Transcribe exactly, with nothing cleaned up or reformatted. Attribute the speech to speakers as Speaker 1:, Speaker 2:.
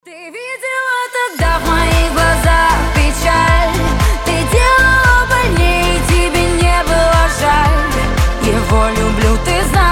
Speaker 1: Ты видела тогда в моих глазах печаль, ты делала больнее, тебе не было жаль. Его люблю, ты знаешь.